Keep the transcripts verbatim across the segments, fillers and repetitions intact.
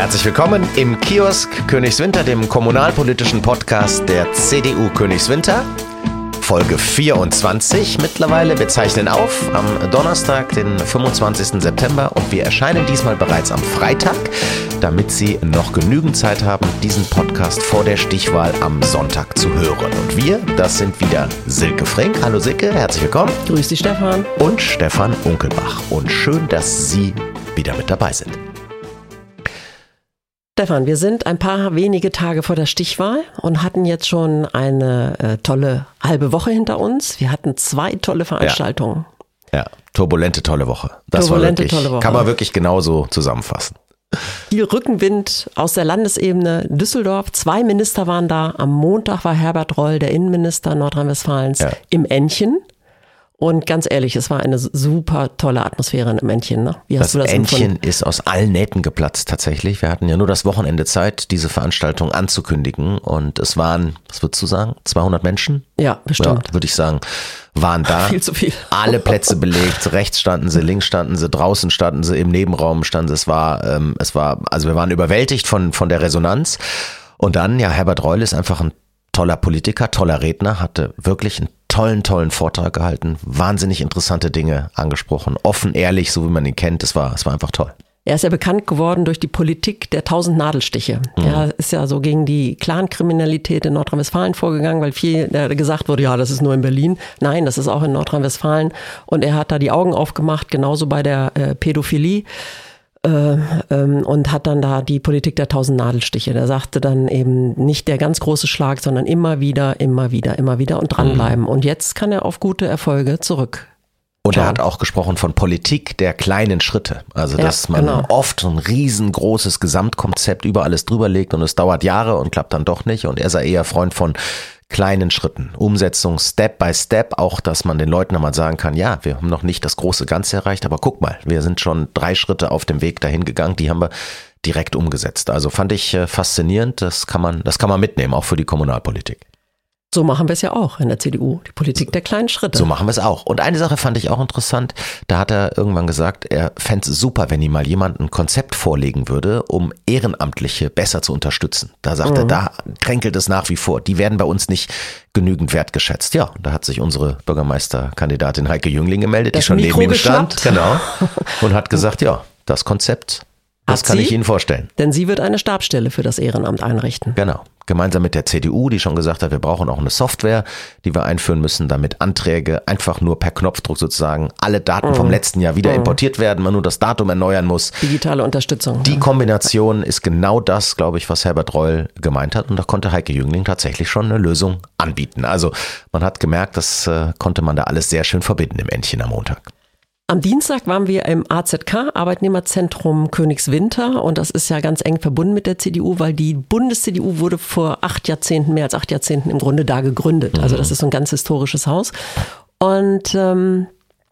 Herzlich willkommen im Kiosk Königswinter, dem kommunalpolitischen Podcast der C D U Königswinter. Folge vierundzwanzig mittlerweile. Wir zeichnen auf am Donnerstag, den fünfundzwanzigsten September, und wir erscheinen diesmal bereits am Freitag, damit Sie noch genügend Zeit haben, diesen Podcast vor der Stichwahl am Sonntag zu hören. Und wir, das sind wieder Silke Frink. Hallo Silke, herzlich willkommen. Grüß dich, Stefan. Und Stefan Unkelbach. Und schön, dass Sie wieder mit dabei sind. Stefan, wir sind ein paar wenige Tage vor der Stichwahl und hatten jetzt schon eine äh, tolle halbe Woche hinter uns. Wir hatten zwei tolle Veranstaltungen. Ja, ja, turbulente tolle Woche. Das turbulente war wirklich, tolle Woche. Kann man wirklich genauso zusammenfassen. Viel Rückenwind aus der Landesebene Düsseldorf. Zwei Minister waren da. Am Montag war Herbert Reul, der Innenminister Nordrhein-Westfalens, ja. im Entchen. Und ganz ehrlich, es war eine super tolle Atmosphäre im Entchen. Ne? Wie hast das du das Entchen empfunden? ist aus allen Nähten geplatzt tatsächlich. Wir hatten ja nur das Wochenende Zeit, diese Veranstaltung anzukündigen. Und es waren, was würdest du sagen, zweihundert Menschen? Ja, bestimmt. Ja, würde ich sagen, waren da. Viel zu viel. Alle Plätze belegt. Rechts standen sie, links standen sie, draußen standen sie, im Nebenraum standen sie. Es war, ähm, es war, also wir waren überwältigt von, von der Resonanz. Und dann, ja, Herbert Reul ist einfach ein toller Politiker, toller Redner, hatte wirklich einen tollen, tollen Vortrag gehalten, wahnsinnig interessante Dinge angesprochen, offen, ehrlich, so wie man ihn kennt. Es war, es war einfach toll. Er ist ja bekannt geworden durch die Politik der tausend Nadelstiche. Mhm. Er ist ja so gegen die Clankriminalität in Nordrhein-Westfalen vorgegangen, weil viel gesagt wurde, ja, das ist nur in Berlin. Nein, das ist auch in Nordrhein-Westfalen. Und er hat da die Augen aufgemacht, genauso bei der äh, Pädophilie. Und hat dann da die Politik der tausend Nadelstiche. Der sagte dann eben nicht der ganz große Schlag, sondern immer wieder, immer wieder, immer wieder und dranbleiben. Mhm. Und jetzt kann er auf gute Erfolge zurück. Und er hat auch gesprochen von Politik der kleinen Schritte. Also, dass ja, man genau. oft so ein riesengroßes Gesamtkonzept über alles drüber legt und es dauert Jahre und klappt dann doch nicht. Und er sei eher Freund von kleinen Schritten, Umsetzung Step by Step, auch dass man den Leuten einmal sagen kann, ja, wir haben noch nicht das große Ganze erreicht, aber guck mal, wir sind schon drei Schritte auf dem Weg dahin gegangen, die haben wir direkt umgesetzt. Also fand ich äh, faszinierend, das kann man, das kann man mitnehmen, auch für die Kommunalpolitik. So machen wir es ja auch in der C D U, die Politik der kleinen Schritte. So machen wir es auch. Und eine Sache fand ich auch interessant, da hat er irgendwann gesagt, er fände es super, wenn ihm mal jemand ein Konzept vorlegen würde, um Ehrenamtliche besser zu unterstützen. Da sagt mhm. er, da kränkelt es nach wie vor. Die werden bei uns nicht genügend wertgeschätzt. Ja, da hat sich unsere Bürgermeisterkandidatin Heike Jüngling gemeldet, das die schon Mikro neben ihm geschnappt. stand. Genau. Und hat gesagt, ja, das Konzept, das hat kann sie? ich Ihnen vorstellen. Denn sie wird eine Stabsstelle für das Ehrenamt einrichten. Genau. Gemeinsam mit der C D U, die schon gesagt hat, wir brauchen auch eine Software, die wir einführen müssen, damit Anträge einfach nur per Knopfdruck sozusagen alle Daten mm. vom letzten Jahr wieder mm. importiert werden, man nur das Datum erneuern muss. Digitale Unterstützung. Die Kombination ist genau das, glaube ich, was Herbert Reul gemeint hat, und da konnte Heike Jüngling tatsächlich schon eine Lösung anbieten. Also man hat gemerkt, das äh, konnte man da alles sehr schön verbinden im Entchen am Montag. Am Dienstag waren wir im A Z K, Arbeitnehmerzentrum Königswinter, und das ist ja ganz eng verbunden mit der C D U, weil die Bundes-C D U wurde vor acht Jahrzehnten, mehr als acht Jahrzehnten im Grunde da gegründet. Also das ist so ein ganz historisches Haus. Und ähm,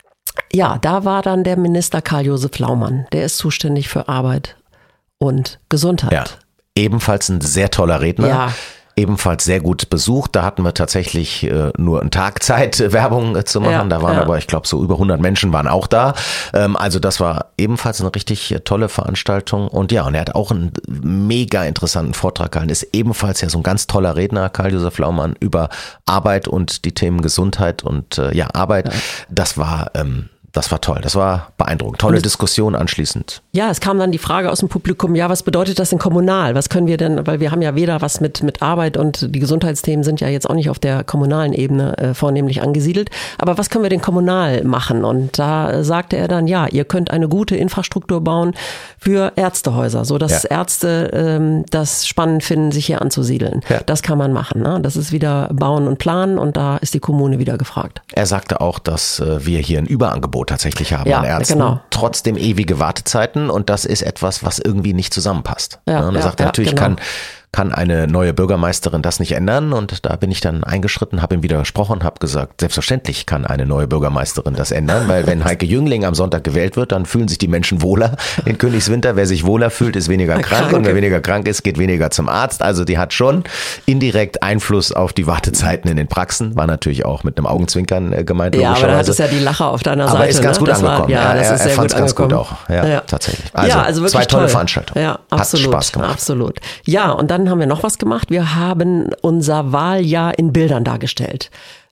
ja, da war dann der Minister Karl-Josef Laumann, der ist zuständig für Arbeit und Gesundheit. Ja, ebenfalls ein sehr toller Redner. Ja. Ebenfalls sehr gut besucht. Da hatten wir tatsächlich äh, nur einen Tag Zeit, Werbung äh, zu machen. Ja, da waren ja. aber, ich glaube, so über hundert Menschen waren auch da. Ähm, also das war ebenfalls eine richtig äh, tolle Veranstaltung. Und ja, und er hat auch einen mega interessanten Vortrag gehalten. Ist ebenfalls ja so ein ganz toller Redner, Karl-Josef Laumann, über Arbeit und die Themen Gesundheit und äh, ja, Arbeit. Ja. Das war ähm, Das war toll, das war beeindruckend. Tolle Diskussion anschließend. Ja, es kam dann die Frage aus dem Publikum, ja, was bedeutet das denn kommunal? Was können wir denn, weil wir haben ja weder was mit, mit Arbeit, und die Gesundheitsthemen sind ja jetzt auch nicht auf der kommunalen Ebene äh, vornehmlich angesiedelt. Aber was können wir denn kommunal machen? Und da sagte er dann, ja, ihr könnt eine gute Infrastruktur bauen für Ärztehäuser, sodass ja. Ärzte ähm, das spannend finden, sich hier anzusiedeln. Ja. Das kann man machen. Ne? Das ist wieder bauen und planen, und da ist die Kommune wieder gefragt. Er sagte auch, dass äh, wir hier ein Überangebot tatsächlich haben ja, an Ärzten, genau. trotzdem ewige Wartezeiten, und das ist etwas, was irgendwie nicht zusammenpasst. Ja, und er ja, sagt, ja, natürlich genau. kann kann eine neue Bürgermeisterin das nicht ändern? Und da bin ich dann eingeschritten, habe ihm widersprochen, habe gesagt, selbstverständlich kann eine neue Bürgermeisterin das ändern, weil wenn Heike Jüngling am Sonntag gewählt wird, dann fühlen sich die Menschen wohler in Königswinter. Wer sich wohler fühlt, ist weniger krank Kranke. Und wer weniger krank ist, geht weniger zum Arzt. Also die hat schon indirekt Einfluss auf die Wartezeiten in den Praxen. War natürlich auch mit einem Augenzwinkern äh, gemeint. Ja, aber da hat es ja die Lacher auf deiner Seite. Aber ist ganz ne? gut das angekommen. War, ja, das er ist sehr er fand es ganz angekommen. gut auch. Ja, ja. tatsächlich. Also, ja, also wirklich zwei tolle toll. Veranstaltungen. Ja, absolut. Hat Spaß gemacht. Absolut. Ja, und dann haben wir noch was gemacht. Wir haben unser Wahljahr in Bildern dargestellt.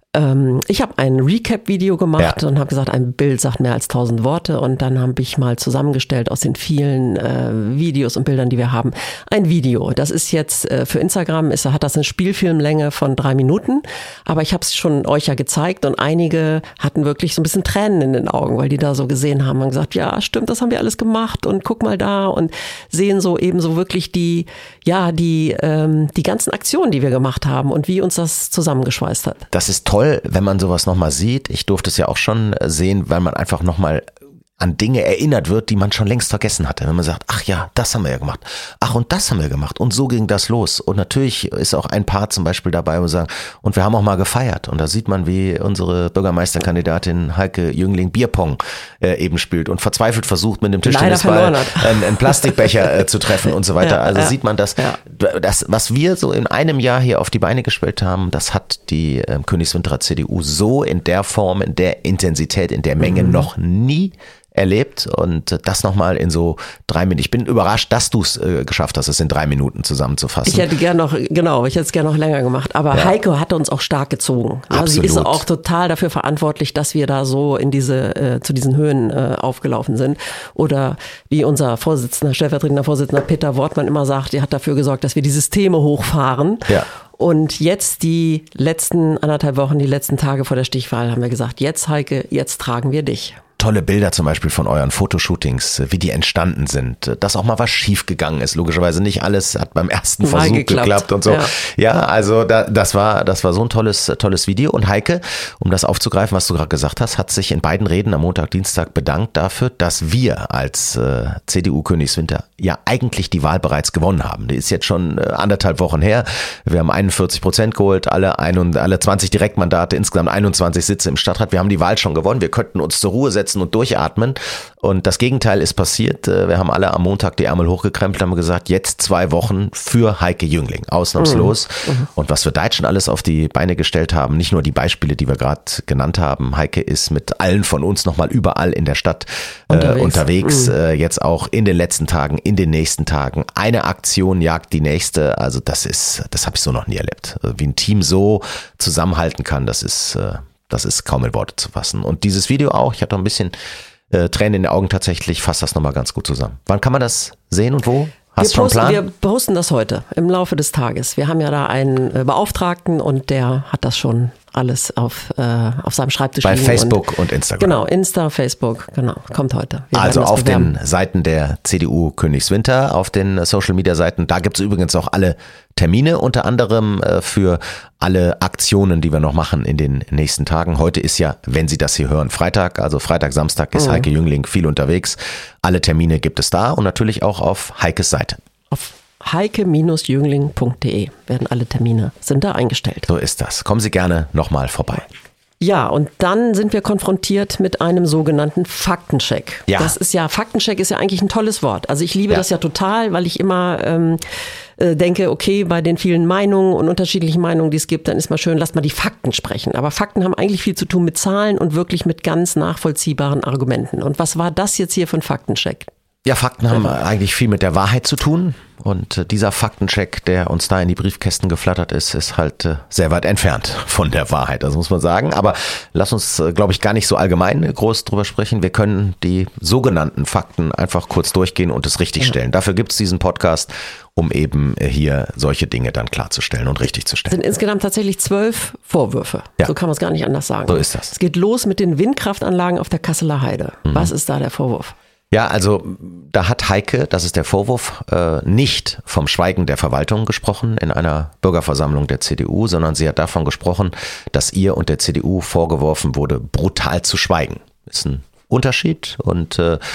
Ich habe ein Recap-Video gemacht ja. und habe gesagt, ein Bild sagt mehr als tausend Worte. Und dann habe ich mal zusammengestellt aus den vielen äh, Videos und Bildern, die wir haben, ein Video. Das ist jetzt äh, für Instagram, ist, hat das eine Spielfilmlänge von drei Minuten. Aber ich habe es schon euch ja gezeigt und einige hatten wirklich so ein bisschen Tränen in den Augen, weil die da so gesehen haben und gesagt, ja stimmt, das haben wir alles gemacht und guck mal da und sehen so eben so wirklich die, ja, die, ähm, die ganzen Aktionen, die wir gemacht haben und wie uns das zusammengeschweißt hat. Das ist toll. Wenn man sowas nochmal sieht. Ich durfte es ja auch schon sehen, weil man einfach nochmal an Dinge erinnert wird, die man schon längst vergessen hatte. Wenn man sagt, ach ja, das haben wir ja gemacht. Ach, und das haben wir gemacht. Und so ging das los. Und natürlich ist auch ein Part zum Beispiel dabei, wo wir sagen, und wir haben auch mal gefeiert. Und da sieht man, wie unsere Bürgermeisterkandidatin Heike Jüngling Bierpong äh, eben spielt und verzweifelt versucht, mit dem Tischtennisball einen, einen Plastikbecher äh, zu treffen und so weiter. Also ja, sieht man, dass ja. das, was wir so in einem Jahr hier auf die Beine gestellt haben, das hat die äh, Königswinterer C D U so in der Form, in der Intensität, in der Menge mhm. noch nie erlebt und das nochmal in so drei Minuten. Ich bin überrascht, dass du es äh, geschafft hast, es in drei Minuten zusammenzufassen. Ich hätte gerne noch, genau, ich hätte es gerne noch länger gemacht, aber ja. Heike hatte uns auch stark gezogen. Also sie ist auch total dafür verantwortlich, dass wir da so in diese, äh, zu diesen Höhen äh, aufgelaufen sind. Oder wie unser Vorsitzender, stellvertretender Vorsitzender Peter Wortmann immer sagt, er hat dafür gesorgt, dass wir die Systeme hochfahren. Ja. Und jetzt die letzten anderthalb Wochen, die letzten Tage vor der Stichwahl haben wir gesagt, jetzt Heike, jetzt tragen wir dich. Tolle Bilder zum Beispiel von euren Fotoshootings, wie die entstanden sind, dass auch mal was schief gegangen ist. Logischerweise nicht alles hat beim ersten Versuch geklappt. geklappt und so. Ja, ja also da, das war das war so ein tolles tolles Video. Und Heike, um das aufzugreifen, was du gerade gesagt hast, hat sich in beiden Reden am Montag, Dienstag bedankt dafür, dass wir als äh, C D U Königswinter ja eigentlich die Wahl bereits gewonnen haben. Die ist jetzt schon äh, anderthalb Wochen her. Wir haben einundvierzig Prozent geholt, alle, ein und, alle zwanzig Direktmandate, insgesamt einundzwanzig Sitze im Stadtrat. Wir haben die Wahl schon gewonnen. Wir könnten uns zur Ruhe setzen und durchatmen. Und das Gegenteil ist passiert. Wir haben alle am Montag die Ärmel hochgekrempelt, haben gesagt, jetzt zwei Wochen für Heike Jüngling, ausnahmslos. Mhm. Und was wir Deutschen alles auf die Beine gestellt haben, nicht nur die Beispiele, die wir gerade genannt haben. Heike ist mit allen von uns nochmal überall in der Stadt unterwegs, äh, unterwegs mhm. äh, jetzt auch in den letzten Tagen, in den nächsten Tagen. Eine Aktion jagt die nächste. Also das ist, das habe ich so noch nie erlebt. Also wie ein Team so zusammenhalten kann, das ist äh, Das ist kaum in Worte zu fassen. Und dieses Video auch, ich hatte noch ein bisschen äh, Tränen in den Augen tatsächlich, fasst das nochmal ganz gut zusammen. Wann kann man das sehen und wo? Hast du schon einen Plan? Wir posten das heute im Laufe des Tages. Wir haben ja da einen Beauftragten und der hat das schon alles auf, äh, auf seinem Schreibtisch liegen. Bei Facebook und, und Instagram. Genau, Insta, Facebook, genau, kommt heute. Wir also auf bewerben. Den Seiten der C D U Königswinter, auf den Social Media Seiten, da gibt es übrigens auch alle Termine, unter anderem äh, für alle Aktionen, die wir noch machen in den nächsten Tagen. Heute ist ja, wenn Sie das hier hören, Freitag, also Freitag, Samstag ist mhm. Heike Jüngling viel unterwegs. Alle Termine gibt es da und natürlich auch auf Heikes Seite. Auf heike Bindestrich jüngling Punkt de werden alle Termine, sind da eingestellt. So ist das. Kommen Sie gerne nochmal vorbei. Ja, und dann sind wir konfrontiert mit einem sogenannten Faktencheck. Ja. Das ist ja, Faktencheck ist ja eigentlich ein tolles Wort. Also ich liebe ja. das ja total, weil ich immer ähm, äh, denke, okay, bei den vielen Meinungen und unterschiedlichen Meinungen, die es gibt, dann ist mal schön, lasst mal die Fakten sprechen. Aber Fakten haben eigentlich viel zu tun mit Zahlen und wirklich mit ganz nachvollziehbaren Argumenten. Und was war das jetzt hier für ein Faktencheck? Ja, Fakten haben eigentlich viel mit der Wahrheit zu tun. Und dieser Faktencheck, der uns da in die Briefkästen geflattert ist, ist halt sehr weit entfernt von der Wahrheit, das muss man sagen. Aber lass uns, glaube ich, gar nicht so allgemein groß drüber sprechen. Wir können die sogenannten Fakten einfach kurz durchgehen und es richtigstellen. Ja. Dafür gibt es diesen Podcast, um eben hier solche Dinge dann klarzustellen und richtigzustellen. Es sind insgesamt tatsächlich zwölf Vorwürfe. Ja. So kann man es gar nicht anders sagen. So ist das. Es geht los mit den Windkraftanlagen auf der Kasseler Heide. Mhm. Was ist da der Vorwurf? Ja, also da hat Heike, das ist der Vorwurf, äh, nicht vom Schweigen der Verwaltung gesprochen in einer Bürgerversammlung der C D U, sondern sie hat davon gesprochen, dass ihr und der C D U vorgeworfen wurde, brutal zu schweigen. Ist ein Unterschied und äh,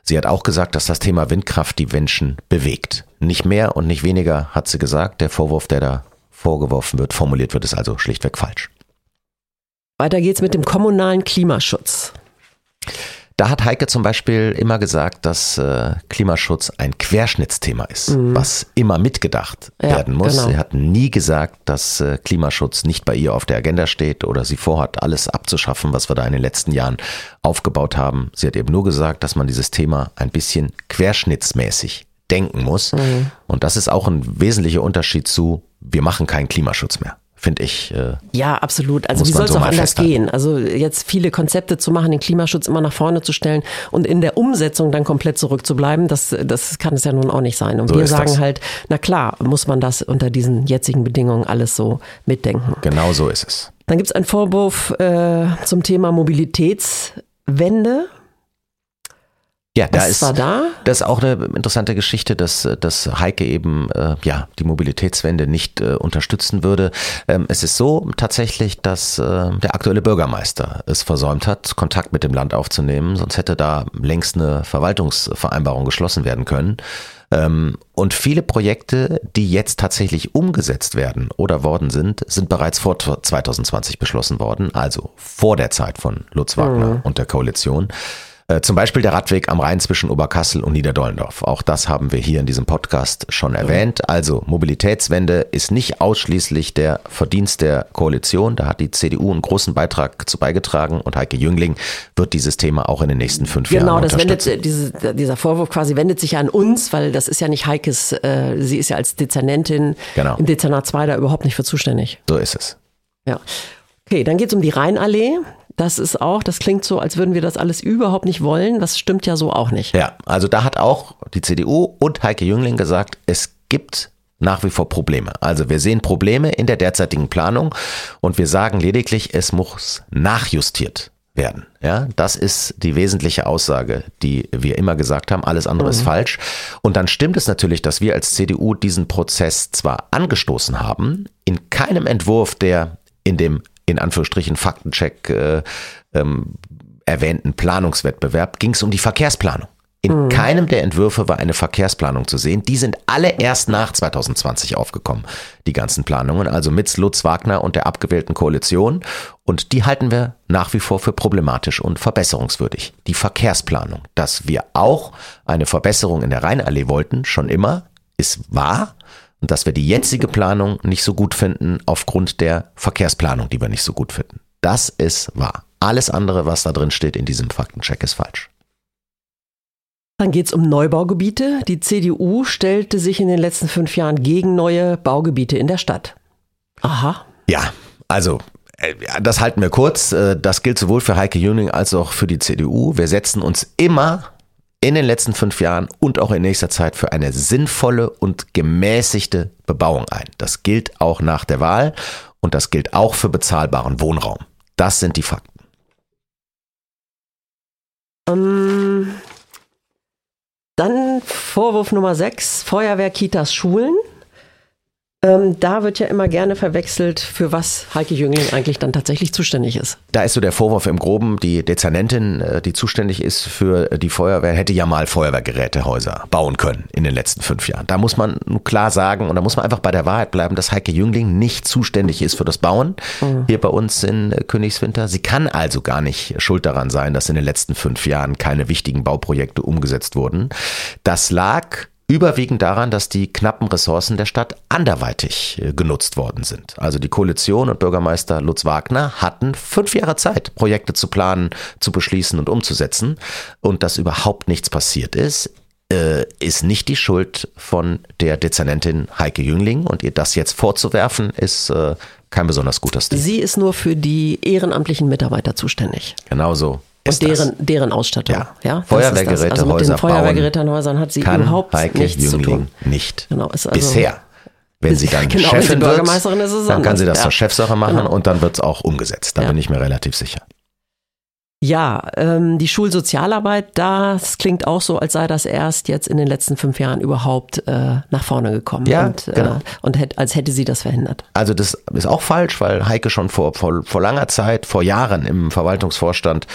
Sie hat auch gesagt, dass das Thema Windkraft die Menschen bewegt. Nicht mehr und nicht weniger, hat sie gesagt. Der Vorwurf, der da vorgeworfen wird, formuliert wird, ist also schlichtweg falsch. Weiter geht's mit dem kommunalen Klimaschutz. Da hat Heike zum Beispiel immer gesagt, dass äh, Klimaschutz ein Querschnittsthema ist, mhm. was immer mitgedacht ja, werden muss. Genau. Sie hat nie gesagt, dass äh, Klimaschutz nicht bei ihr auf der Agenda steht oder sie vorhat, alles abzuschaffen, was wir da in den letzten Jahren aufgebaut haben. Sie hat eben nur gesagt, dass man dieses Thema ein bisschen querschnittsmäßig denken muss. Mhm. Und das ist auch ein wesentlicher Unterschied zu, wir machen keinen Klimaschutz mehr. Finde ich. Äh, ja, absolut. Also wie soll es so auch anders festhalten. gehen? Also jetzt viele Konzepte zu machen, den Klimaschutz immer nach vorne zu stellen und in der Umsetzung dann komplett zurückzubleiben, das, das kann es ja nun auch nicht sein. Und so wir sagen das. halt, na klar, muss man das unter diesen jetzigen Bedingungen alles so mitdenken. Genau so ist es. Dann gibt es einen Vorwurf äh, zum Thema Mobilitätswende. Ja, da Was ist, war da? Das ist auch eine interessante Geschichte, dass, dass Heike eben äh, ja die Mobilitätswende nicht äh, unterstützen würde. Ähm, es ist so tatsächlich, dass äh, der aktuelle Bürgermeister es versäumt hat, Kontakt mit dem Land aufzunehmen, sonst hätte da längst eine Verwaltungsvereinbarung geschlossen werden können. Ähm, und viele Projekte, die jetzt tatsächlich umgesetzt werden oder worden sind, sind bereits vor zwanzig zwanzig beschlossen worden, also vor der Zeit von Lutz Wagner mhm. und der Koalition. Zum Beispiel der Radweg am Rhein zwischen Oberkassel und Niederdollendorf. Auch das haben wir hier in diesem Podcast schon erwähnt. Also Mobilitätswende ist nicht ausschließlich der Verdienst der Koalition. Da hat die C D U einen großen Beitrag zu beigetragen und Heike Jüngling wird dieses Thema auch in den nächsten fünf genau, Jahren Genau, unterstützen. das wendet, diese, dieser Vorwurf quasi wendet sich ja an uns, weil das ist ja nicht Heikes, äh, sie ist ja als Dezernentin genau. im Dezernat zwei da überhaupt nicht für zuständig. So ist es. Ja. Okay, dann geht es um die Rheinallee. Das ist auch, das klingt so, als würden wir das alles überhaupt nicht wollen. Das stimmt ja so auch nicht. Ja, also da hat auch die C D U und Heike Jüngling gesagt, es gibt nach wie vor Probleme. Also wir sehen Probleme in der derzeitigen Planung und wir sagen lediglich, es muss nachjustiert werden. Ja, das ist die wesentliche Aussage, die wir immer gesagt haben. Alles andere mhm. ist falsch. Und dann stimmt es natürlich, dass wir als C D U diesen Prozess zwar angestoßen haben, in keinem Entwurf, der in dem in Anführungsstrichen Faktencheck äh, ähm, erwähnten Planungswettbewerb ging es um die Verkehrsplanung. In mhm. keinem der Entwürfe war eine Verkehrsplanung zu sehen. Die sind alle erst nach zwanzig zwanzig aufgekommen, die ganzen Planungen, also mit Lutz Wagner und der abgewählten Koalition. Und die halten wir nach wie vor für problematisch und verbesserungswürdig. Die Verkehrsplanung, dass wir auch eine Verbesserung in der Rheinallee wollten, schon immer, ist wahr. Und dass wir die jetzige Planung nicht so gut finden aufgrund der Verkehrsplanung, die wir nicht so gut finden. Das ist wahr. Alles andere, was da drin steht in diesem Faktencheck, ist falsch. Dann geht es um Neubaugebiete. Die C D U stellte sich in den letzten fünf Jahren gegen neue Baugebiete in der Stadt. Aha. Ja, also das halten wir kurz. Das gilt sowohl für Heike Jüngling als auch für die C D U. Wir setzen uns immer in den letzten fünf Jahren und auch in nächster Zeit für eine sinnvolle und gemäßigte Bebauung ein. Das gilt auch nach der Wahl und das gilt auch für bezahlbaren Wohnraum. Das sind die Fakten. Um, dann Vorwurf Nummer sechs, Feuerwehr, Kitas, Schulen. Ähm, da wird ja immer gerne verwechselt, für was Heike Jüngling eigentlich dann tatsächlich zuständig ist. Da ist so der Vorwurf im Groben, die Dezernentin, die zuständig ist für die Feuerwehr, hätte ja mal Feuerwehrgerätehäuser bauen können in den letzten fünf Jahren. Da muss man klar sagen und da muss man einfach bei der Wahrheit bleiben, dass Heike Jüngling nicht zuständig ist für das Bauen mhm. hier bei uns in Königswinter. Sie kann also gar nicht schuld daran sein, dass in den letzten fünf Jahren keine wichtigen Bauprojekte umgesetzt wurden. Das lag überwiegend daran, dass die knappen Ressourcen der Stadt anderweitig genutzt worden sind. Also die Koalition und Bürgermeister Lutz Wagner hatten fünf Jahre Zeit, Projekte zu planen, zu beschließen und umzusetzen. Und dass überhaupt nichts passiert ist, äh, ist nicht die Schuld von der Dezernentin Heike Jüngling. Und ihr das jetzt vorzuwerfen, ist äh, kein besonders guter Stil. Sie ist nur für die ehrenamtlichen Mitarbeiter zuständig. Genau so. Und deren, deren Ausstattung. Ja. Ja, Feuerwehrgerätehäuser also mit den Feuerwehrgerätehäusern hat sie überhaupt Heike nichts Jüngling zu tun. Nicht. Genau, ist also bisher. Wenn sie dann genau, Chefin wenn sie Bürgermeisterin wird, ist es dann kann anders. sie das ja. zur Chefsache machen genau. und dann wird es auch umgesetzt. Da ja. bin ich mir relativ sicher. Ja, ähm, die Schulsozialarbeit, das klingt auch so, als sei das erst jetzt in den letzten fünf Jahren überhaupt äh, nach vorne gekommen. Ja, und, genau. äh, und hätt, als hätte sie das verhindert. Also das ist auch falsch, weil Heike schon vor, vor, vor langer Zeit, vor Jahren im Verwaltungsvorstand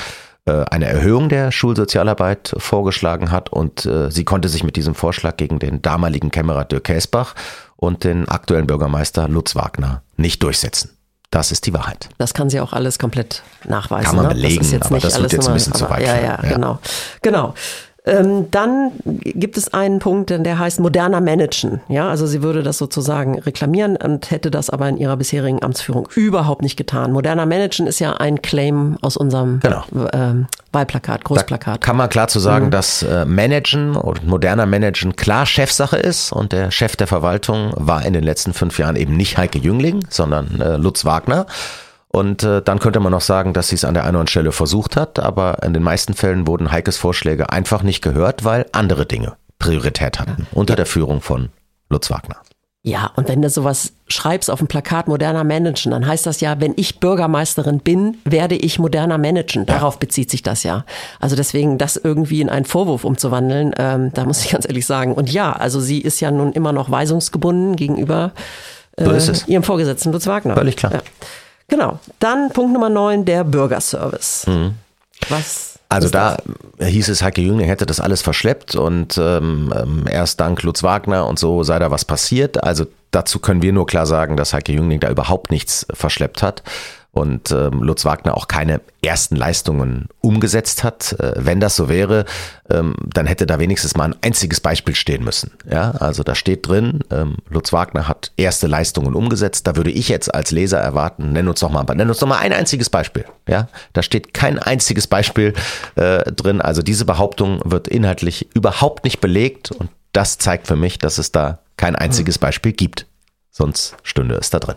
äh, eine Erhöhung der Schulsozialarbeit vorgeschlagen hat und äh, sie konnte sich mit diesem Vorschlag gegen den damaligen Kämmerer Dirk Käsbach und den aktuellen Bürgermeister Lutz Wagner nicht durchsetzen. Das ist die Wahrheit. Das kann sie auch alles komplett nachweisen. Kann man ne? belegen, das ist jetzt aber nicht das wird jetzt ein bisschen zu weit. Ja, ja, ja, genau. Genau. Ähm, dann gibt es einen Punkt, der heißt moderner Managen. Ja, also sie würde das sozusagen reklamieren und hätte das aber in ihrer bisherigen Amtsführung überhaupt nicht getan. Moderner Managen ist ja ein Claim aus unserem genau. ähm, Wahlplakat, Großplakat. Da kann man klar zu sagen, mhm. dass äh, Managen und moderner Managen klar Chefsache ist und der Chef der Verwaltung war in den letzten fünf Jahren eben nicht Heike Jüngling, sondern äh, Lutz Wagner. Und äh, dann könnte man noch sagen, dass sie es an der einen oder anderen Stelle versucht hat, aber in den meisten Fällen wurden Heikes Vorschläge einfach nicht gehört, weil andere Dinge Priorität hatten, unter der Führung von Lutz Wagner. Ja, und wenn du sowas schreibst auf dem Plakat moderner Managen, dann heißt das ja, wenn ich Bürgermeisterin bin, werde ich moderner managen. Darauf ja. bezieht sich das ja. Also deswegen das irgendwie in einen Vorwurf umzuwandeln, ähm, da muss ich ganz ehrlich sagen. Und ja, also sie ist ja nun immer noch weisungsgebunden gegenüber äh, so ist es. ihrem Vorgesetzten Lutz Wagner. Völlig klar. Ja. Genau. Dann Punkt Nummer neun, der Bürgerservice. Mhm. Was? Also da hieß es, Heike Jüngling hätte das alles verschleppt und ähm, erst dank Lutz Wagner und so sei da was passiert. Also dazu können wir nur klar sagen, dass Heike Jüngling da überhaupt nichts verschleppt hat und ähm, Lutz Wagner auch keine ersten Leistungen umgesetzt hat. Äh, wenn das so wäre, ähm, dann hätte da wenigstens mal ein einziges Beispiel stehen müssen. Ja, also da steht drin, ähm, Lutz Wagner hat erste Leistungen umgesetzt. Da würde ich jetzt als Leser erwarten, nenn uns doch mal, nenn uns doch mal ein einziges Beispiel. Ja, da steht kein einziges Beispiel äh, drin. Also diese Behauptung wird inhaltlich überhaupt nicht belegt und das zeigt für mich, dass es da kein einziges Beispiel gibt. Sonst stünde es da drin.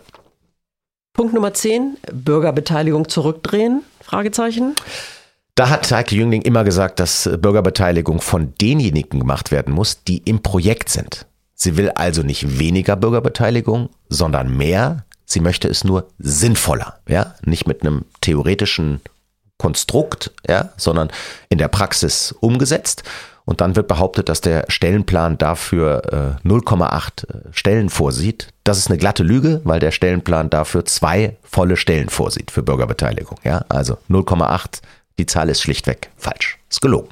Punkt Nummer zehn, Bürgerbeteiligung zurückdrehen? Fragezeichen. Da hat Heike Jüngling immer gesagt, dass Bürgerbeteiligung von denjenigen gemacht werden muss, die im Projekt sind. Sie will also nicht weniger Bürgerbeteiligung, sondern mehr. Sie möchte es nur sinnvoller, ja, nicht mit einem theoretischen Konstrukt, ja, sondern in der Praxis umgesetzt. Und dann wird behauptet, dass der Stellenplan dafür äh, null Komma acht Stellen vorsieht. Das ist eine glatte Lüge, weil der Stellenplan dafür zwei volle Stellen vorsieht für Bürgerbeteiligung. Ja, also null Komma acht, die Zahl ist schlichtweg falsch. Ist gelogen.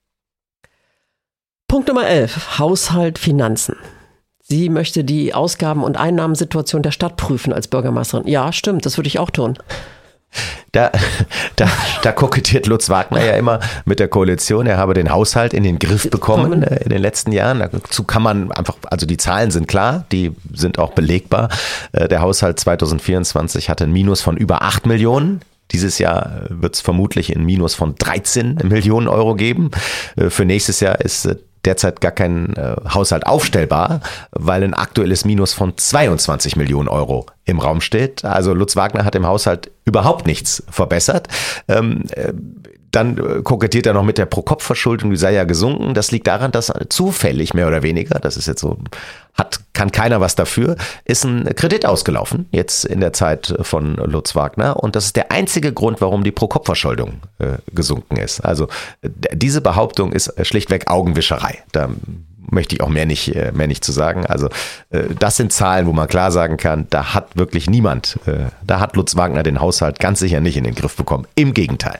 Punkt Nummer elf, Haushalt, Finanzen. Sie möchte die Ausgaben- und Einnahmensituation der Stadt prüfen als Bürgermeisterin. Ja, stimmt, das würde ich auch tun. Da, da, da kokettiert Lutz Wagner ja immer mit der Koalition. Er habe den Haushalt in den Griff bekommen in den letzten Jahren. Dazu kann man einfach, also die Zahlen sind klar, die sind auch belegbar. Der Haushalt zwanzig vierundzwanzig hatte ein Minus von über acht Millionen. Dieses Jahr wird es vermutlich ein Minus von dreizehn Millionen Euro geben. Für nächstes Jahr ist derzeit gar kein äh, Haushalt aufstellbar, weil ein aktuelles Minus von zweiundzwanzig Millionen Euro im Raum steht. Also Lutz Wagner hat im Haushalt überhaupt nichts verbessert. Ähm, äh, dann äh, kokettiert er noch mit der Pro-Kopf-Verschuldung, die sei ja gesunken. Das liegt daran, dass zufällig mehr oder weniger, das ist jetzt so, hat kann keiner was dafür, ist ein Kredit ausgelaufen, jetzt in der Zeit von Lutz Wagner. Und das ist der einzige Grund, warum die Pro-Kopf-Verschuldung äh, gesunken ist. Also äh, diese Behauptung ist schlichtweg Augenwischerei. Da möchte ich auch mehr nicht, äh, mehr nicht zu sagen. Also äh, das sind Zahlen, wo man klar sagen kann, da hat wirklich niemand, äh, da hat Lutz Wagner den Haushalt ganz sicher nicht in den Griff bekommen. Im Gegenteil.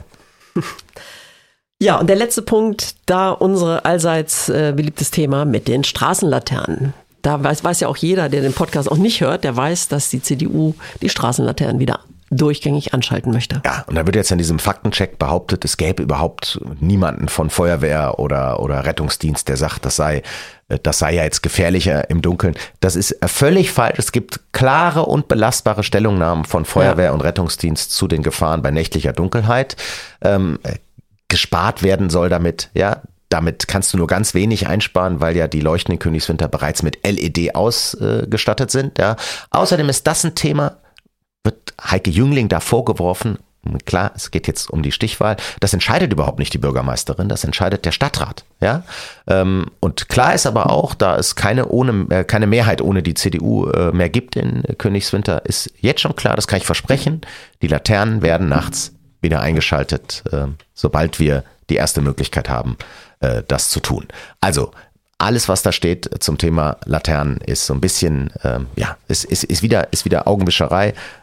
Ja, und der letzte Punkt, da unsere allseits äh, beliebtes Thema mit den Straßenlaternen. Da weiß, weiß ja auch jeder, der den Podcast auch nicht hört, der weiß, dass die C D U die Straßenlaternen wieder durchgängig anschalten möchte. Ja, und da wird jetzt in diesem Faktencheck behauptet, es gäbe überhaupt niemanden von Feuerwehr oder, oder Rettungsdienst, der sagt, das sei, das sei ja jetzt gefährlicher im Dunkeln. Das ist völlig falsch. Es gibt klare und belastbare Stellungnahmen von Feuerwehr ja. und Rettungsdienst zu den Gefahren bei nächtlicher Dunkelheit. Ähm, gespart werden soll damit, ja. Damit kannst du nur ganz wenig einsparen, weil ja die Leuchten in Königswinter bereits mit L E D ausgestattet sind. Ja. Außerdem ist das ein Thema, wird Heike Jüngling da vorgeworfen. Klar, es geht jetzt um die Stichwahl. Das entscheidet überhaupt nicht die Bürgermeisterin, das entscheidet der Stadtrat. Ja. Und klar ist aber auch, da es keine, ohne, keine Mehrheit ohne die C D U mehr gibt in Königswinter, ist jetzt schon klar, das kann ich versprechen, die Laternen werden nachts wieder eingeschaltet, sobald wir die erste Möglichkeit haben, das zu tun. Also alles, was da steht zum Thema Laternen, ist so ein bisschen, ähm, ja, ist, ist, ist, wieder, ist wieder Augenwischerei.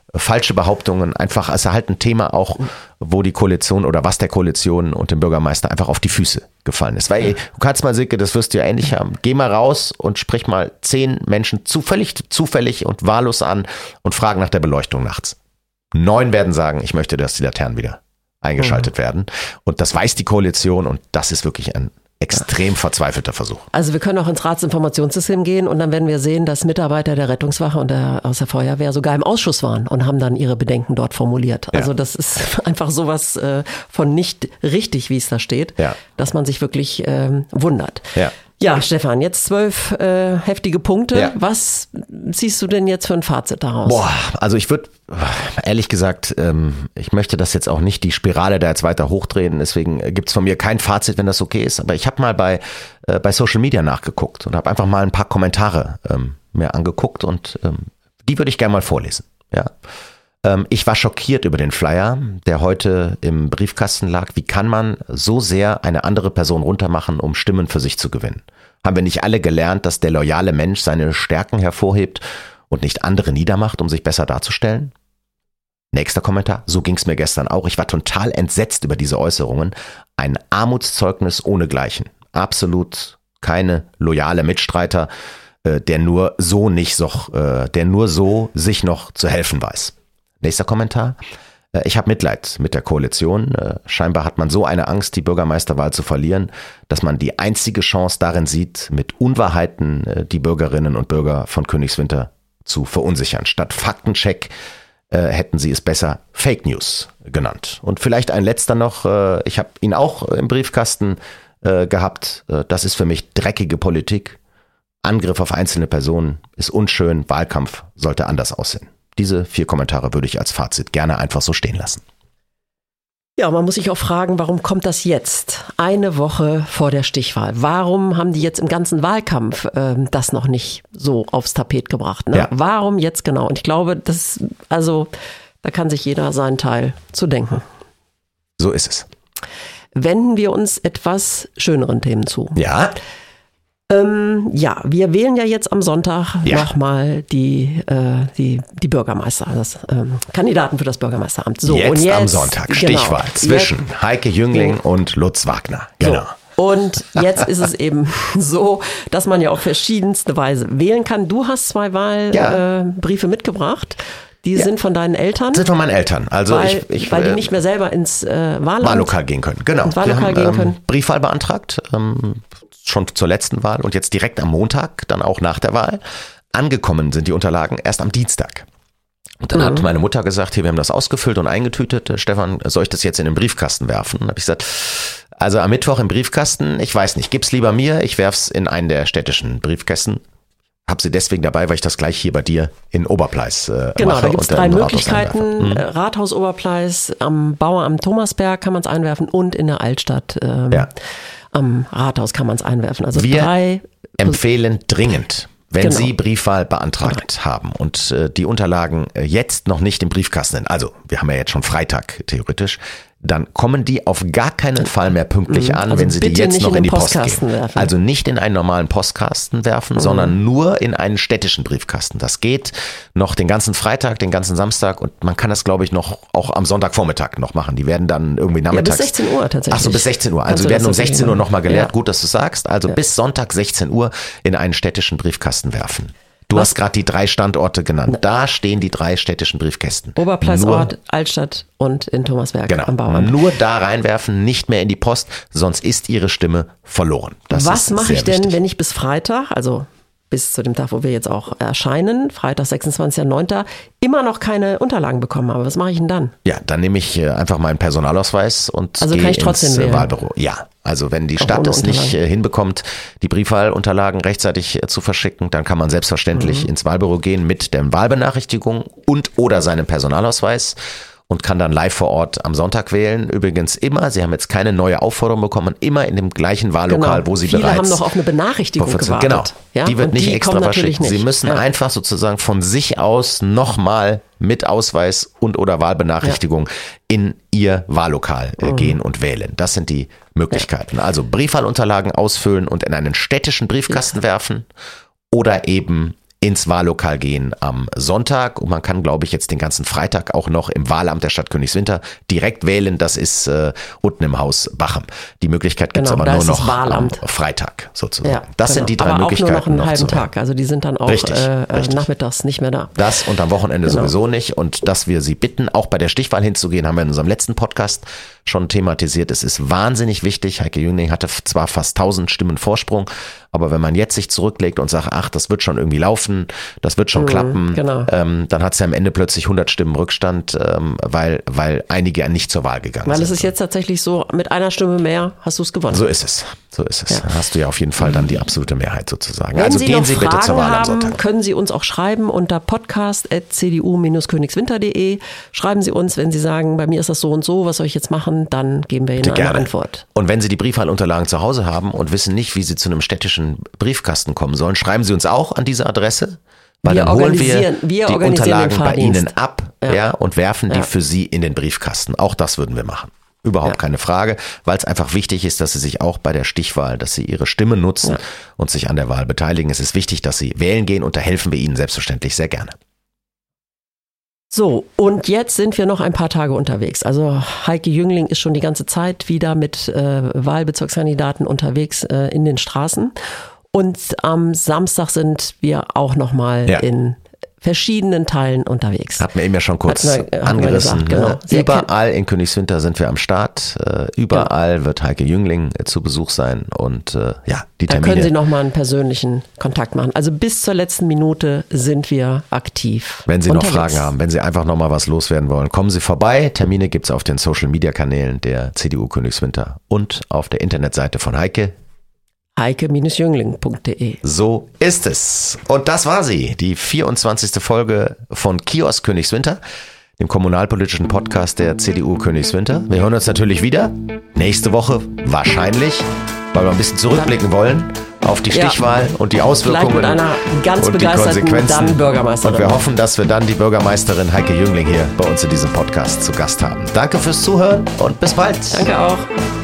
falsche Behauptungen, einfach, es ist halt ein Thema auch, wo die Koalition oder was der Koalition und dem Bürgermeister einfach auf die Füße gefallen ist. Weil, du kannst mal, Silke, das wirst du ja ähnlich haben, geh mal raus und sprich mal zehn Menschen zufällig, zufällig und wahllos an und fragen nach der Beleuchtung nachts. Neun werden sagen, ich möchte, dass die Laternen wieder eingeschaltet mhm. werden. Und das weiß die Koalition und das ist wirklich ein extrem verzweifelter Versuch. Also wir können auch ins Ratsinformationssystem gehen und dann werden wir sehen, dass Mitarbeiter der Rettungswache und der, aus der Feuerwehr sogar im Ausschuss waren und haben dann ihre Bedenken dort formuliert. Also ja. das ist einfach sowas äh, von nicht richtig, wie es da steht, ja. dass man sich wirklich ähm, wundert. Ja. Ja, Stefan, jetzt zwölf äh, heftige Punkte. Ja. Was ziehst du denn jetzt für ein Fazit daraus? Boah, also ich würde, ehrlich gesagt, ähm, ich möchte das jetzt auch nicht die Spirale da jetzt weiter hochdrehen, deswegen gibt's von mir kein Fazit, wenn das okay ist, aber ich habe mal bei äh, bei Social Media nachgeguckt und habe einfach mal ein paar Kommentare ähm, mir angeguckt und ähm, die würde ich gerne mal vorlesen. Ja. Ähm, ich war schockiert über den Flyer, der heute im Briefkasten lag. Wie kann man so sehr eine andere Person runtermachen, um Stimmen für sich zu gewinnen? Haben wir nicht alle gelernt, dass der loyale Mensch seine Stärken hervorhebt und nicht andere niedermacht, um sich besser darzustellen? Nächster Kommentar, so ging's mir gestern auch. Ich war total entsetzt über diese Äußerungen. Ein Armutszeugnis ohnegleichen. Absolut keine loyale Mitstreiter, äh, der nur so nicht so, äh, der nur so sich noch zu helfen weiß. Nächster Kommentar. Ich habe Mitleid mit der Koalition. Scheinbar hat man so eine Angst, die Bürgermeisterwahl zu verlieren, dass man die einzige Chance darin sieht, mit Unwahrheiten die Bürgerinnen und Bürger von Königswinter zu verunsichern. Statt Faktencheck hätten sie es besser Fake News genannt. Und vielleicht ein letzter noch. Ich habe ihn auch im Briefkasten gehabt. Das ist für mich dreckige Politik. Angriff auf einzelne Personen ist unschön. Wahlkampf sollte anders aussehen. Diese vier Kommentare würde ich als Fazit gerne einfach so stehen lassen. Ja, man muss sich auch fragen, warum kommt das jetzt? Eine Woche vor der Stichwahl. Warum haben die jetzt im ganzen Wahlkampf äh, das noch nicht so aufs Tapet gebracht? Ne? Ja. Warum jetzt genau? Und ich glaube, das, also, da kann sich jeder seinen Teil zu denken. So ist es. Wenden wir uns etwas schöneren Themen zu. Ja. Ähm, ja, wir wählen ja jetzt am Sonntag ja. nochmal die, äh, die, die Bürgermeister, das, ähm, Kandidaten für das Bürgermeisteramt. So, jetzt, und jetzt am Sonntag, Stichwahl genau, zwischen jetzt, Heike Jüngling so. und Lutz Wagner. Genau. So. Und jetzt ist es eben so, dass man ja auf verschiedenste Weise wählen kann. Du hast zwei Wahlbriefe ja. äh, mitgebracht. Die ja. sind von deinen Eltern? Sind von meinen Eltern. Also weil, ich, ich, weil die nicht mehr selber ins äh, Wahlland, Wahllokal gehen können. Genau. Ins Wahllokal Wir haben, gehen können. Ähm, Briefwahl beantragt. Ähm, schon zur letzten Wahl und jetzt direkt am Montag, dann auch nach der Wahl. Angekommen sind die Unterlagen erst am Dienstag. Und dann mhm. hat meine Mutter gesagt, hier, wir haben das ausgefüllt und eingetütet. Stefan, soll ich das jetzt in den Briefkasten werfen? Und habe ich gesagt, also am Mittwoch im Briefkasten, ich weiß nicht, gib's lieber mir, ich werf's in einen der städtischen Briefkästen. Hab sie deswegen dabei, weil ich das gleich hier bei dir in Oberpleis äh, genau, mache. Genau, da gibt's drei Möglichkeiten. Mhm. Rathaus Oberpleis, am Bauer am Thomasberg kann man es einwerfen und in der Altstadt. Ähm, ja. Am Rathaus kann man es einwerfen. Also wir drei empfehlen dringend, wenn genau. Sie Briefwahl beantragt okay. haben und äh, die Unterlagen äh, jetzt noch nicht im Briefkasten sind, also wir haben ja jetzt schon Freitag theoretisch, dann kommen die auf gar keinen Fall mehr pünktlich an, also wenn Sie die jetzt noch in, in die Post geben. Werfen. Also nicht in einen normalen Postkasten werfen, mhm. sondern nur in einen städtischen Briefkasten. Das geht noch den ganzen Freitag, den ganzen Samstag und man kann das, glaube ich, noch auch am Sonntagvormittag noch machen. Die werden dann irgendwie nachmittags. Ja, bis sechzehn Uhr tatsächlich. Ach so, bis sechzehn Uhr. Also werden um sechzehn Uhr nochmal gelehrt. Ja. Gut, dass du sagst. Also ja. bis Sonntag sechzehn Uhr in einen städtischen Briefkasten werfen. Du Was? hast gerade die drei Standorte genannt. Da stehen die drei städtischen Briefkästen. Oberpleisort, Altstadt und in Thomasberg genau. am Bauamt. Nur da reinwerfen, nicht mehr in die Post, sonst ist Ihre Stimme verloren. Das Was mache ich denn, wichtig. wenn ich bis Freitag, also bis zu dem Tag, wo wir jetzt auch erscheinen, Freitag, sechsundzwanzigster neunter immer noch keine Unterlagen bekommen habe? Was mache ich denn dann? Ja, dann nehme ich einfach meinen Personalausweis und also gehe kann ich trotzdem ins wählen? Wahlbüro. Ja, also wenn die auch Stadt es nicht hinbekommt, die Briefwahlunterlagen rechtzeitig zu verschicken, dann kann man selbstverständlich mhm. ins Wahlbüro gehen mit der Wahlbenachrichtigung und oder seinem Personalausweis und kann dann live vor Ort am Sonntag wählen. Übrigens immer, Sie haben jetzt keine neue Aufforderung bekommen, immer in dem gleichen Wahllokal, genau. wo Sie Viele bereits... Viele haben noch auf eine Benachrichtigung gewartet. Genau, ja? die wird und nicht die extra verschickt. Nicht. Sie müssen ja. einfach sozusagen von sich aus nochmal mit Ausweis und oder Wahlbenachrichtigung ja. in Ihr Wahllokal äh, mhm. gehen und wählen. Das sind die Möglichkeiten. Ja. Also Briefwahlunterlagen ausfüllen und in einen städtischen Briefkasten ja. werfen oder eben ins Wahllokal gehen am Sonntag. Und man kann, glaube ich, jetzt den ganzen Freitag auch noch im Wahlamt der Stadt Königswinter direkt wählen. Das ist äh, unten im Haus Bachem. Die Möglichkeit gibt es genau, aber nur noch am Freitag sozusagen. Ja, das genau. sind die drei aber Möglichkeiten. Auch nur noch einen halben noch Tag. Also die sind dann auch richtig, äh, richtig. nachmittags nicht mehr da. Das und am Wochenende genau. sowieso nicht. Und dass wir Sie bitten, auch bei der Stichwahl hinzugehen, haben wir in unserem letzten Podcast schon thematisiert. Es ist wahnsinnig wichtig. Heike Jüngling hatte zwar fast tausend Stimmen Vorsprung, aber wenn man jetzt sich zurücklegt und sagt, ach, das wird schon irgendwie laufen, das wird schon mhm, klappen, genau. ähm, dann hat sie am Ende plötzlich hundert Stimmen Rückstand, ähm, weil, weil einige nicht zur Wahl gegangen weil sind. Weil es ist jetzt tatsächlich so, mit einer Stimme mehr hast du es gewonnen. So ist es, so ist es. Ja. Dann hast du ja auf jeden Fall dann die absolute Mehrheit sozusagen. Wenn also Sie gehen noch Sie Fragen bitte zur Wahl haben, am Sonntag. Können Sie uns auch schreiben unter podcast at c d u Bindestrich königswinter punkt de. Schreiben Sie uns, wenn Sie sagen, bei mir ist das so und so, was soll ich jetzt machen, dann geben wir Ihnen eine Gerne. Antwort. Und wenn Sie die Briefwahlunterlagen zu Hause haben und wissen nicht, wie Sie zu einem städtischen Briefkasten kommen sollen, schreiben Sie uns auch an diese Adresse, weil wir dann holen wir, wir die Unterlagen bei Ihnen Fahrdienst. ab ja. Ja, und werfen die ja. für Sie in den Briefkasten. Auch das würden wir machen. Überhaupt ja. keine Frage, weil es einfach wichtig ist, dass Sie sich auch bei der Stichwahl, dass Sie Ihre Stimme nutzen ja. und sich an der Wahl beteiligen. Es ist wichtig, dass Sie wählen gehen und da helfen wir Ihnen selbstverständlich sehr gerne. So, und jetzt sind wir noch ein paar Tage unterwegs. Also Heike Jüngling ist schon die ganze Zeit wieder mit äh, Wahlbezirkskandidaten unterwegs äh, in den Straßen. Und am Samstag sind wir auch nochmal ja. in verschiedenen Teilen unterwegs. Hatten wir eben ja schon kurz wir, angerissen. Gesagt, genau. Ne? Überall in Königswinter sind wir am Start. Äh, überall genau. wird Heike Jüngling äh, zu Besuch sein. Und äh, ja, die Termine. Da können Sie nochmal einen persönlichen Kontakt machen. Also bis zur letzten Minute sind wir aktiv. Wenn Sie unterwegs. noch Fragen haben, wenn Sie einfach nochmal was loswerden wollen, kommen Sie vorbei. Termine gibt es auf den Social-Media-Kanälen der C D U Königswinter und auf der Internetseite von Heike. heike Bindestrich jüngling punkt de. So ist es. Und das war sie, die vierundzwanzigste Folge von Kiosk Königswinter, dem kommunalpolitischen Podcast der C D U Königswinter. Wir hören uns natürlich wieder nächste Woche, wahrscheinlich, weil wir ein bisschen zurückblicken wollen auf die Stichwahl ja. und die Auswirkungen mit einer ganz und die Konsequenzen. Dann Bürgermeisterin. Und wir hoffen, dass wir dann die Bürgermeisterin Heike Jüngling hier bei uns in diesem Podcast zu Gast haben. Danke fürs Zuhören und bis bald. Danke auch.